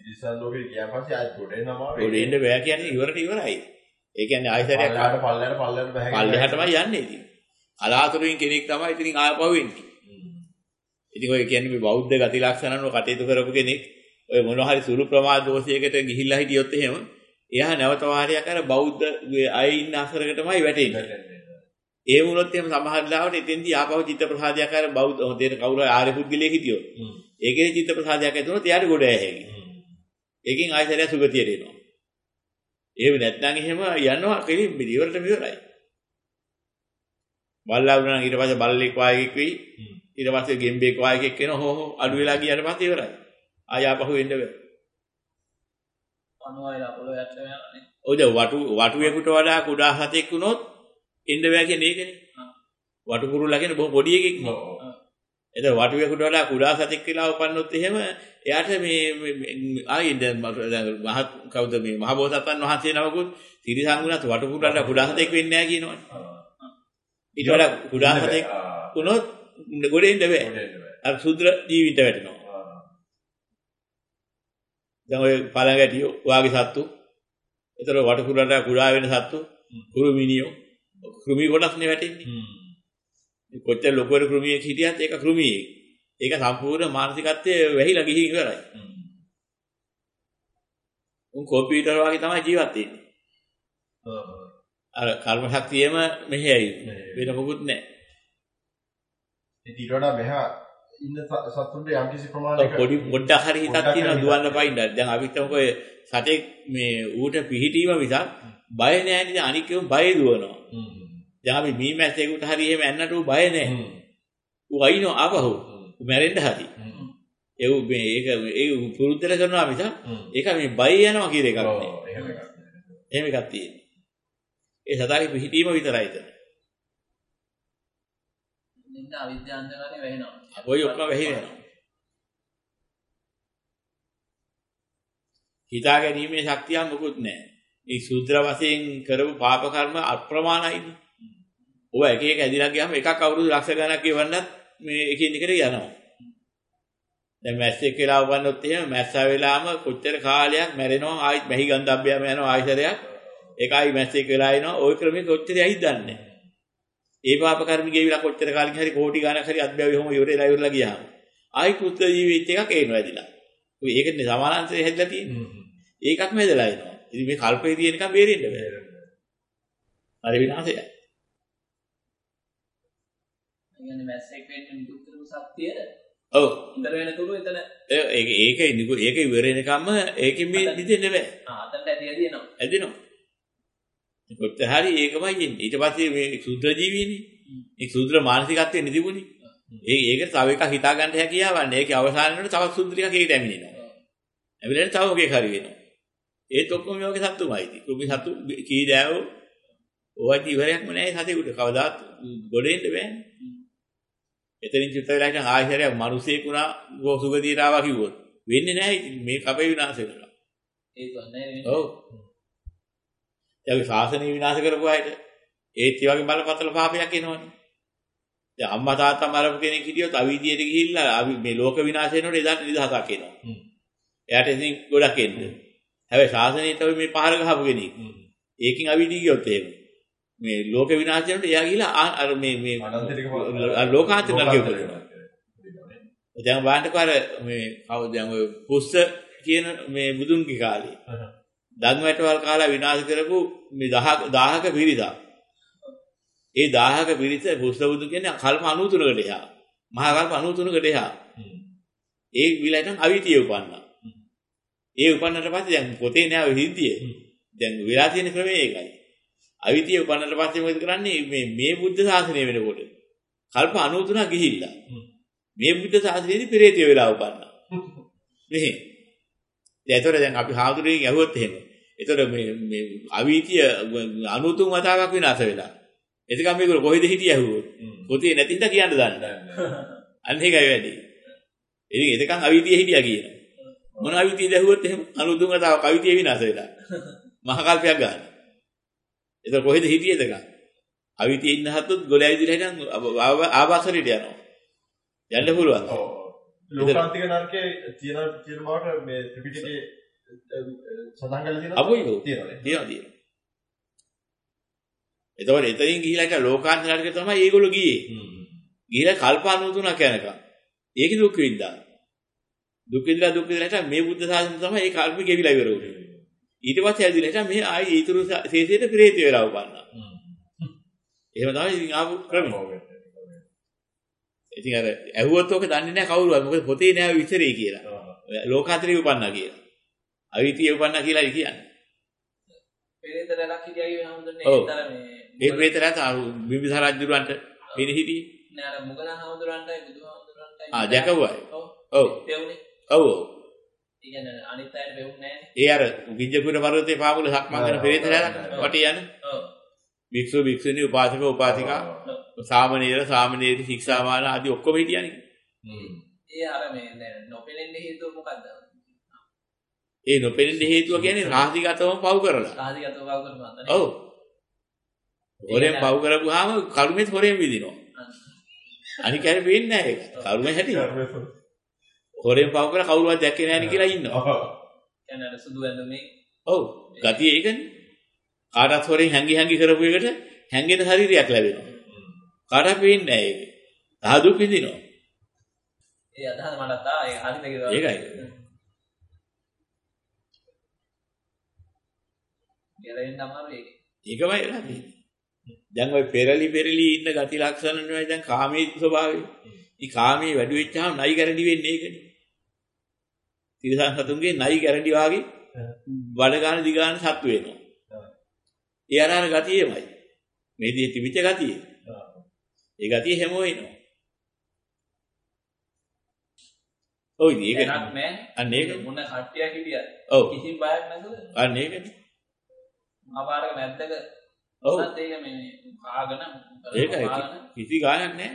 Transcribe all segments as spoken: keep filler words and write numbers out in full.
ඉතිසල් ලෝකේ ගියා පස්සේ ආයෙත් ගොඩ එනවා. ගොඩ එන්න බෑ කියන්නේ ඉවරට ඉවරයි. ඒ කියන්නේ ආයතරයක් පල්ලයට පල්ලයට පල්ලයට බෑ. පල්ලයටමයි යන්නේ ඉතින්. අලාතුරින් කෙනෙක් තමයි ඉතින් ආයපහුව වෙන්නේ. ඉතින් ඔය කියන්නේ මේ බෞද්ධ ගති ලක්ෂණ වල කටයුතු කරපු කෙනෙක් ඔය මොනවා හරි සුළු ප්‍රමාද දෝෂයකට ගිහිල්ලා හිටියොත් එහෙම එයා නැවත වාරයක් අර බෞද්ධ අය ඉන්න අසරකටමයි වැටෙන්නේ. ඒ වුණොත් එහෙම සමහර ලාවට එතෙන්දී ආපහු චිත්ත ප්‍රසාදයක් අර බෞද්ධ හොදේට කවුරු ආර්ය පුද්ගලයෙක් හිටියොත් ඒකේ චිත්ත ප්‍රසාදයක් ඇති වුණොත් එයාට ගොඩ ඇහැකි. ඒකෙන් ආයතරය සුගතියට එනවා. එහෙම නැත්නම් එහෙම යනවා කෙලින් ඉවරට ඉවරයි. බල්ලා වුණා ඊට පස්සේ බල්ලෙක් වායකෙක් වෙයි. ඊට පස්සේ ගෙම්බෙක් වායකෙක් වෙනවා. හො හො අඩු වෙලා ගියාට පස්සේ ඉවරයි. ආය ආපහු එන්න බෑ. අනවයිලා පොළොව යට යනනේ. ඔය දැන් වටු වටුවෙකුට වඩා කුඩා හතෙක් වුණොත් එන්න බෑ කියන්නේ ඒකනේ. වටු කුරුල්ලා කියන්නේ බොහොම පොඩි එකෙක් නේ. එතන වටුවෙකුට වඩා කුඩා සතෙක් කියලා උපන්නොත් එහෙම එයාට මේ ආයි දැන් මහ කවුද මේ මහබෝසත්න් වහන්සේ නමකුත් තිරිසංගුණත් වටු කුරුල්ලාට කුඩා සතෙක් වෙන්නේ නැහැ කියනවනේ. ඊට වඩා කුඩා සතෙක් වුණොත් ගොඩ එන්න බෑ. අර සුද්‍ර ජීවිත වැටෙනවා. දැන් ඔය පළඟැටියෝ වාගේ සත්තු. ඒතර වටු කුරුල්ලාට කුඩා වෙන සත්තු කුරුමිනියෝ කෘමි කොටස්නේ වැටෙන්නේ. කොච්චර ලොකුවර කෘමියෙක් හිටියත් ඒක කෘමියෙක්. ඒක සම්පූර්ණ මානසිකත්වයේ වැහිලා ගිහින් ඉවරයි. උන් කම්පියුටර් වගේ තමයි ජීවත් වෙන්නේ. අර කර්ම ශක්තියම මෙහෙයයි. වෙන මොකුත් නැහැ. ඊට වඩා මෙහා ඉන්න සත්තුන්ට යම් කිසි ප්‍රමාණයක පොඩි පොඩ්ඩක් හරි හිතක් තියෙනවා දුවන්න පයින්න. දැන් අපිත් තමයි ඔය සතෙක් මේ ඌට පිහිටීම මිසක් බය නැහැ නේද? අනික ඒව බය දුවනවා. දැන් අපි මීමැස්සෙකුට හරි එහෙම ඇන්නට ඌ බය නැහැ. ඌ අයිනෝ ආපහු. ඌ මැරෙන්න හරි. ඒ ඌ මේ ඒක ඒ පුරුද්දට කරනවා මිසක් ඒක මේ බය යනවා කියන එකක් නෙවෙයි. එහෙම එකක් තියෙනවා. ඒ සතාගේ පිහිටීම විතරයි එතන. නින්ද අවිද්‍යාන්තකාරී වෙනවා. ඔය ඔක්කොම වෙහිනවා. හිතා ගැනීමේ ශක්තිය මොකුත් නැහැ. මේ සූත්‍ර වශයෙන් කරපු පාප කර්ම අප්‍රමාණයිනේ. ඔය එක එක ඇදිලා ගියාම එකක් අවුරුදු ලක්ෂ ගණනක් ගෙවන්නත් මේ එකින් එකට යනවා. දැන් මැස්සෙක් වෙලා වුණොත් එහෙම මැස්සා වෙලාම කොච්චර කාලයක් මැරෙනවා ආයිත් මෙහි ගන්ධබ්බයම යනවා ආයිසරයක්. ඒකයි මැස්සෙක් වෙලා එනවා. ওই ක්‍රමෙ කොච්චර යයිද දන්නේ නැහැ. ඒ පාප කර්ම ගෙවිලා කොච්චර කාලෙකින් හරි කෝටි ගණනක් හරි අත්බැවි ඔහොම ඉවරලා ඉවරලා ගියාම ආයි කෘත්‍ය ජීවිත එකක් එනවා ඇදිලා. ඔය ඒකනේ සමානාන්තරය හැදලා තියෙන්නේ. ඒකක්ම හැදලා එනවා. ඉතින් මේ කල්පේ තියෙනකම් බේරෙන්න බෑ. හරි විනාශයයි. කියන්නේ මැස්සෙක් වෙන්න නිකුත්තරම සත්‍යය. ඔව්. ඉතල වෙන තුරු එතන ඒක ඒකයි නිකු ඒක ඉවර වෙනකම්ම ඒකෙන් මේ නිදෙන්න බෑ. ආ අතට ඇදී ඇදිනවා. ඇදිනවා. කොච්චර හරි ඒකමයි එන්නේ. ඊට පස්සේ මේ සුද්ධ ජීවීනේ. ඒ සුද්ධ මානසිකත්වයේ නිදිබුනේ. ඒ ඒක තව එකක් හිතා ගන්න හැකියාවක් නැහැ. ඒකේ අවසාන වෙනකොට තවත් සුද්ධ ටිකක් ඒකට ඇමිනෙනවා. ඇමිනෙන්න තව මොකෙක් හරි වෙනවා. ඒත් ඔක්කොම මේ වගේ සතුමයි ඉතින්. කුඹි සතු කී දෑවෝ ඔයත් ඉවරයක්ම නැහැ සතෙකුට. කවදාත් ගොඩ එන්න බෑනේ. එතනින් චුත වෙලා ඉතින් ආයෙත් මිනිසෙක් වුණා සුගතියට ආවා කිව්වොත් වෙන්නේ නැහැ ඉතින් මේ කපේ විනාශ වෙනවා. ඒක නැහැ නේ. ඔව්. ඒ ශාසනය විනාශ කරපු අයට ඒත් ඒ වගේ බලපතල පාපයක් එනවනේ. දැන් අම්මා තාත්තා මරපු කෙනෙක් හිටියොත් අවීදියට ගිහිල්ලා මේ ලෝක විනාශ වෙනකොට එදාට නිදහසක් එනවා. එයාට ඉතින් ගොඩක් එන්නේ. හැබැයි ශාසනයට මේ පහර ගහපු කෙනෙක්. ඒකින් අවීදී ගියොත් එහෙම මේ ලෝක විනාශ වෙනකොට එයා ගිහිල්ලා අර මේ මේ ලෝකාන්ත නරකෙ උපදිනවා. දැන් බලන්නකෝ අර මේ කවුද දැන් ඔය පුස්ස කියන මේ බුදුන්ගේ කාලේ ධම්මවැටවල් කාලා විනාශ කරපු මේ දහහක පිරිසක්. ඒ දහහක පිරිස පුස්ස බුදු කියන්නේ කල්ප අනූතුනකට එහා. මහා කල්ප අනූතුනකට එහා. ඒ විලයන් අවිතිය උපන්නා. ඒ උපන්නට පස්සේ දැන් පොතේ නෑ හිද්දිය. දැන් වෙලා තියෙන ක්‍රමය ඒකයි. අවිතිය උපන්නට පස්සේ මොකද කරන්නේ මේ මේ බුද්ධ ශාසනය වෙනකොට කල්ප අනූතුනක් ගිහිල්ලා. මේ බුද්ධ ශාසනයේදී පෙරේතය වෙලා උපන්නා. මෙහි. ඒතර දැන් අපි හාමුදුරුවෝ ගැහුවොත් එහෙම. ඒතර මේ මේ අවිතිය අනූතුන් වතාවක් විනාශ වෙලා. එතකම් මේගොල්ලෝ කොහෙද හිටියේ ඇහුවොත්. පොතේ නැතිඳ කියන්න දන්නේ. අන්න ඒකයි වැඩි. ඉතින් එතකම් අවිතිය හිටියා කියනවා. මොන අවිතියද ඇහුවොත් එහෙම අනූතුන් වතාවක් අවිතිය විනාශ වෙලා. මහ කල්පයක් ගන්න. ඒතර කොහෙද හිටියේද එතකම්? අවිතිය ඉන්න හත්තුත් ගොඩ ඇවිදලා හිටන් ආවාසරයට යනවා. යන්න පුළුවන්. ලෝකාන්තික නරකයේ තියෙන තියෙන බවට මේ ත්‍රිපිටකයේ සඳහන් කරලා තියෙනවා. අපුයි තියෙනවා. තියෙනවා තියෙනවා. එතකොට එතනින් ගිහිලා එක ලෝකාන්තික නරකේ තමයි ඒගොල්ලෝ ගියේ. ගිහිලා කල්ප අනූතුනක් යනකම්. ඒකේ දුක් විඳා. දුක් විඳලා දුක් විඳලා මේ බුද්ධ ශාසනය තමයි ඒ කල්පෙ ගෙවිලා ඉවර වුනේ. ඊට පස්සේ ඇවිදලා හිටා මේ ආයි ඊතුරු ශේෂයට ප්‍රේත වෙලා උපන්නා. එහෙම තමයි ඉතින් ආපු ක්‍රමය. ඉතින් අර ඇහුවොත් ඔක දන්නේ නැහැ කවුරුවත්. මොකද පොතේ නෑ විතරේ කියලා. ලෝකාන්තරේ උපන්නා කියලා. අවිතිය උපන්නා කියලා කියන්නේ. පෙරේතර ලක්කියගේ වෙන හමුදුන්නේ ඒතර මේ ඒ ප්‍රේතරට බිම්බිසාර රජුරවන්ට වෙන හිටියේ. නෑ අර මුගලන් හමුදුරන්ටයි බුදුහාමුදුරන්ටයි. ආ ජකවයි. ඔව්. ඔව්. පෙවුනේ. ඔව්. ඉතින් අනිත් අයට පෙවුන්නේ නෑනේ. ඒ අර ගිජ්ජපුර පර්වතේ පාමුල සක්මන් කරන පෙරේතරලා වටේ යන. ඔව්. භික්ෂු භික්ෂුණී උපාසක උපාසිකා සාමණේර සාමණේරි ශික්ෂාමාන ආදී ඔක්කොම හිටියනේ. හ්ම්. ඒ අර මේ දැන් නොපෙනෙන්න හේතුව මොකද්ද? ඒ නොපෙනෙන්න හේතුව කියන්නේ රාශිගතවම පව් කරලා. රාශිගතව පව් කරනවා නේද? ඔව්. හොරෙන් පව් කරපුවාම කර්මෙත් හොරෙන් විදිනවා. අනික හැරි වෙන්නේ නැහැ ඒක. කර්මෙ හැටි. හොරෙන් පව් කරලා කවුරුවත් දැක්කේ නැහැ නේ කියලා ඉන්නවා. ඔව්. කියන්නේ අර සුදු ඇඳුමේ. ඔව්. ගතිය ඒකනේ. කාටත් හොරෙන් හැංගි හැංගි කරපු එකට හැංගෙන ශරීරයක් ලැබෙනවා. කාටවත් වෙන්නේ නැහැ ඒක. තහ දුක් විඳිනවා. ඒ අදහස මටත් ආ ඒ හරිද කියලා. ඒකයි. ගැලවෙන්න අමාරුයි ඒක. ඒකමයි වෙලා තියෙන්නේ. දැන් ওই පෙරලි පෙරලි ඉන්න ගති ලක්ෂණ නෙවෙයි දැන් කාමයේ ස්වභාවය. ඊ කාමයේ වැඩි වෙච්චාම නයි ගැරඩි වෙන්නේ ඒකනේ. තිරසන් සතුන්ගේ නයි ගැරඩි වාගේ බඩ ගන්න දි ගන්න සතු වෙනවා. ඒ අර අර ගතියෙමයි. මේ දී තිබිච්ච ගතිය. ඒ ගතිය හැමෝ එනවා. ඔය දී ඒක නෑ. අන්න ඒක මොන කට්ටියක් හිටියද? ඔව්. කිසිම බයක් නැතුව. අන්න ඒකනේ. මාපාරක මැද්දක ඔව්. උනත් ඒක මේ කාගෙන ඒකයි කිසි ගාණක් නැහැ.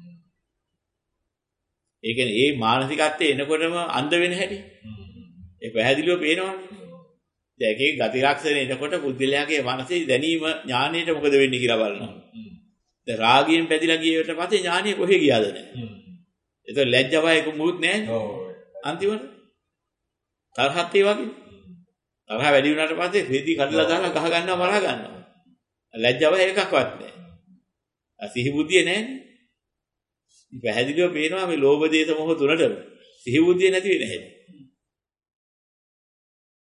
ඒ කියන්නේ මේ මානසිකත්වයේ එනකොටම අන්ධ වෙන හැටි. ඒ පැහැදිලිව පේනවනේ. දැන් ඒකේ ගති ලක්ෂණ එනකොට බුද්ධිලයාගේ මනසේ දැනීම ඥානයට මොකද වෙන්නේ කියලා බලනවා. දැන් රාගයෙන් පැදිලා ගියට පස්සේ ඥානිය කොහෙ ගියාද නැහැ. ඒක ලැජ්ජ බය එක මුකුත් නැහැ. ඔව්. අන්තිමට තරහත් ඒ වගේ. තරහ වැඩි වුණාට පස්සේ රෙදි කඩලා දාලා ගහ ගන්නවා මරා ගන්නවා. ලැජ්ජ බය එකක්වත් නැහැ. අ සිහි බුද්ධිය නැහැනේ. පැහැදිලිව පේනවා මේ ලෝභ දේශ මොහ තුනටම සිහි බුද්ධිය නැති වෙන හැටි.